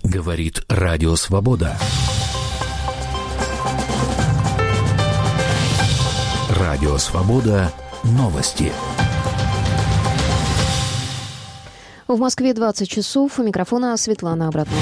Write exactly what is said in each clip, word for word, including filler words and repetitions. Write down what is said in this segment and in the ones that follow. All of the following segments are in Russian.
Говорит Радио Свобода. Радио Свобода. Новости. В Москве двадцать часов. У микрофона Светлана Абратнова.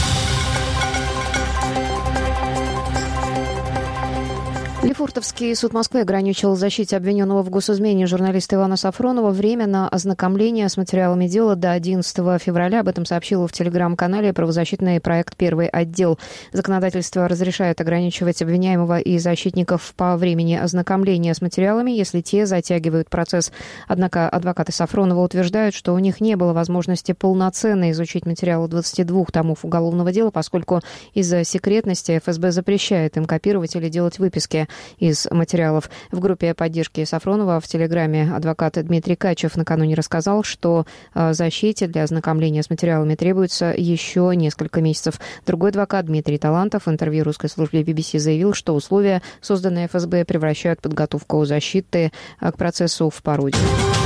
Лефортовский суд Москвы ограничил защите обвиненного в госизмене журналиста Ивана Сафронова время на ознакомление с материалами дела до одиннадцатого февраля. Об этом сообщил в телеграм-канале правозащитный проект «Первый отдел». Законодательство разрешает ограничивать обвиняемого и защитников по времени ознакомления с материалами, если те затягивают процесс. Однако адвокаты Сафронова утверждают, что у них не было возможности полноценно изучить материалы двадцати двух томов уголовного дела, поскольку из-за секретности эф эс бэ запрещает им копировать или делать выписки из материалов. В группе поддержки Сафронова в Телеграме адвокат Дмитрий Качев накануне рассказал, что защите для ознакомления с материалами требуется еще несколько месяцев. Другой адвокат Дмитрий Талантов в интервью русской службе би би си заявил, что условия, созданные эф эс бэ, превращают подготовку защиты к процессу в пародию.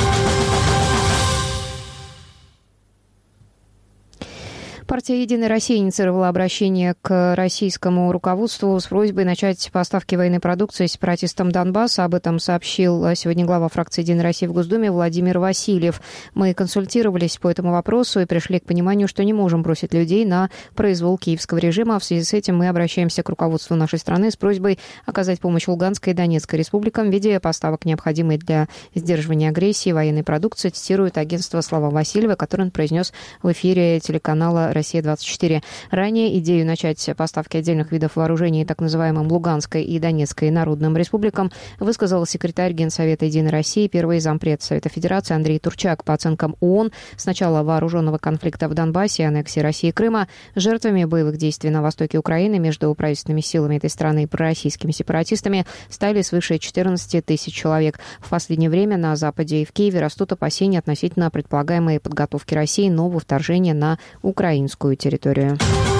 Партия «Единая Россия» инициировала обращение к российскому руководству с просьбой начать поставки военной продукции сепаратистам Донбасса. Об этом сообщил сегодня глава фракции «Единая Россия» в Госдуме Владимир Васильев. Мы консультировались по этому вопросу и пришли к пониманию, что не можем бросить людей на произвол киевского режима. В связи с этим мы обращаемся к руководству нашей страны с просьбой оказать помощь Луганской и Донецкой республикам в виде поставок, необходимой для сдерживания агрессии военной продукции, цитирует агентство слова Васильева, который он произнес в эфире телеканала «Россия двадцать четыре». Ранее идею начать поставки отдельных видов вооружений так называемым Луганской и Донецкой народным республикам высказал секретарь Генсовета «Единой России», первый зампред Совета Федерации Андрей Турчак. По оценкам ООН, с начала вооруженного конфликта в Донбассе и аннексии России и Крыма жертвами боевых действий на востоке Украины между правительственными силами этой страны и пророссийскими сепаратистами стали свыше четырнадцати тысяч человек. В последнее время на Западе и в Киеве растут опасения относительно предполагаемой подготовки России нового вторжения на Украину территорию.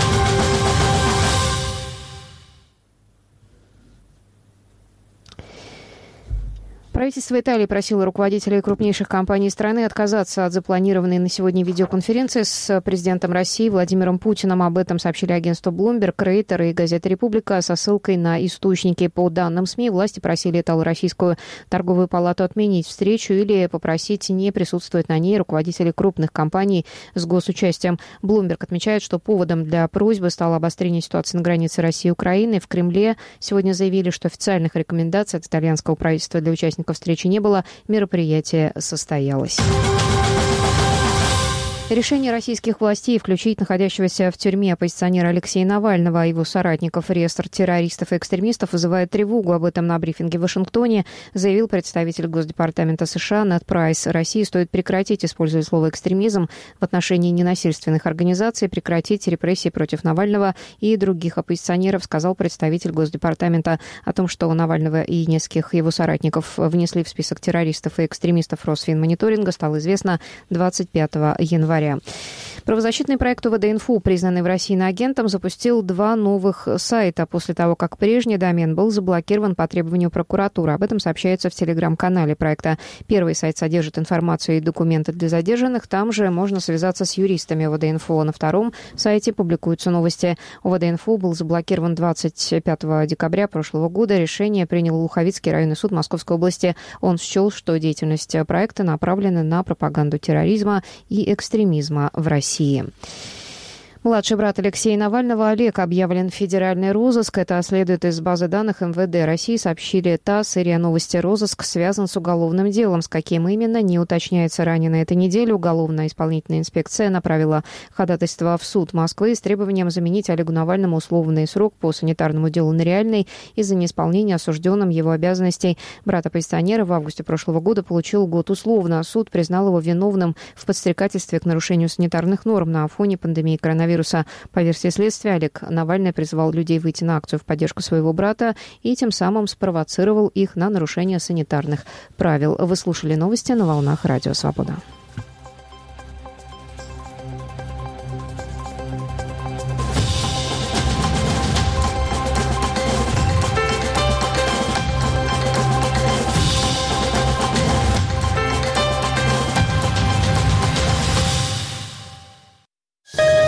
Правительство Италии просило руководителей крупнейших компаний страны отказаться от запланированной на сегодня видеоконференции с президентом России Владимиром Путиным. Об этом сообщили агентство Bloomberg, Рейтер и газета «Република» со ссылкой на источники. По данным СМИ, власти просили Итало-Российскую торговую палату отменить встречу или попросить не присутствовать на ней руководителей крупных компаний с госучастием. Bloomberg отмечает, что поводом для просьбы стало обострение ситуации на границе России и Украины. В Кремле сегодня заявили, что официальных рекомендаций от итальянского правительства для участников встречи не было, мероприятие состоялось. Решение российских властей включить находящегося в тюрьме оппозиционера Алексея Навального и его соратников в реестр террористов и экстремистов вызывает тревогу. Об этом на брифинге в Вашингтоне заявил представитель Госдепартамента США Нед Прайс. России стоит прекратить использовать слово «экстремизм» в отношении ненасильственных организаций, прекратить репрессии против Навального и других оппозиционеров, сказал представитель Госдепартамента. О том, что Навального и нескольких его соратников внесли в список террористов и экстремистов Росфинмониторинга, стало известно двадцать пятого января. Правозащитный проект у вэ дэ инфо, признанный в России иноагентом, запустил два новых сайта после того, как прежний домен был заблокирован по требованию прокуратуры. Об этом сообщается в телеграм-канале проекта. Первый сайт содержит информацию и документы для задержанных. Там же можно связаться с юристами у вэ дэ инфо. На втором сайте публикуются новости. у вэ дэ инфо был заблокирован двадцать пятого декабря прошлого года. Решение принял Луховицкий районный суд Московской области. Он счел, что деятельность проекта направлена на пропаганду терроризма и экстремизма в России. Младший брат Алексея Навального Олег объявлен в федеральный розыск. Это следует из базы данных эм вэ дэ России, сообщили ТАСС и РИА Новости. Розыск связан с уголовным делом. С каким именно, не уточняется. Ранее на этой неделе уголовная исполнительная инспекция направила ходатайство в суд Москвы с требованием заменить Олегу Навальному условный срок по санитарному делу на реальный из-за неисполнения осужденным его обязанностей. Брат оппозиционера в августе прошлого года получил год условно. Суд признал его виновным в подстрекательстве к нарушению санитарных норм на фоне пандемии коронавируса. По версии следствия, Олег Навальный призвал людей выйти на акцию в поддержку своего брата и тем самым спровоцировал их на нарушение санитарных правил. Вы слушали новости на волнах Радио Свобода.